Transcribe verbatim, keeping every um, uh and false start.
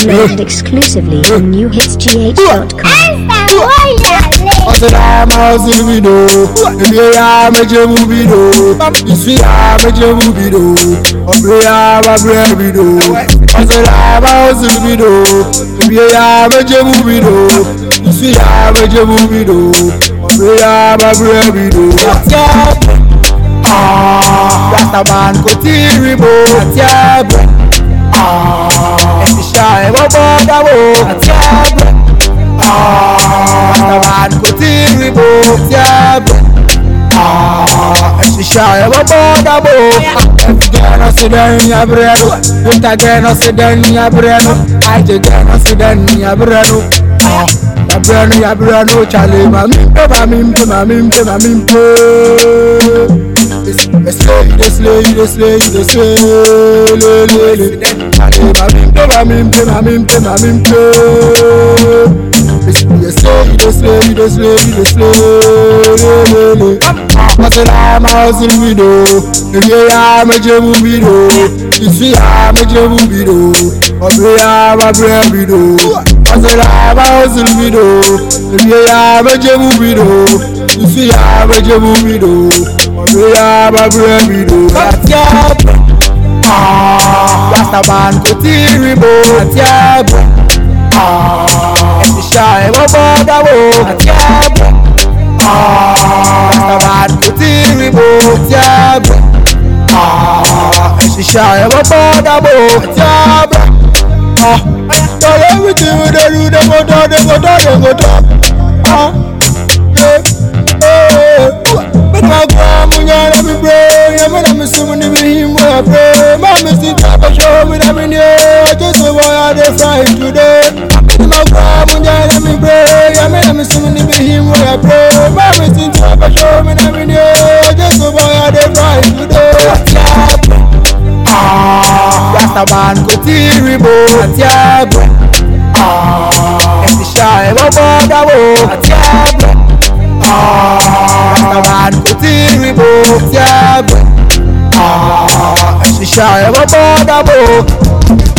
Downloaded exclusively on new hits g h dot com. I said I'm housing video. If you are making movie do, if you are making movie do, if you are making video. I said I'm housing video. If you are making movie do, if you are making movie do, if you are making video. Ah, Rasta man go terrible. Ah, if you shy, what about that? Ah, Rasta man go terrible. Ah, if you shy, what about that? If you gonna sit down in your brain, if you gonna sit down in your brain, I just gonna sit down in your brain. Ah, your brain, your brain, Charlie, mami, mami, mami, mami, mami. They slay, they slay, they slay, they slay, le le le. Allez, mamim, mamim, mamim, mamim, they slay, they slay, they slay, they slay, le le le. I said I'm housing video. If you are making video, if you are making video, if you are making video. I said I'm housing video. If you are making video, if you are making video. We are a brave do that yab. Ah, Rasta man go terrible that yab. Ah, if you shy, what about that yab? Ah, Rasta man go terrible that yab. Ah, if you shy, what about that yab? Ah, tell everything we do, they go down, they go down, they go down. Ah, yeah, yeah. I let me pray, I'm gonna miss him when him where I pray. My missing type of show me that in here. Just so why I fight today. My God, let me pray, I'm gonna miss him when him where I pray. My missing type of show me that in here. Just so why I fight today. Ah, Rasta man go terrible. Ah, if you shy, what about that? Ah, Rasta man go terrible. Ah, if you shy, what about that?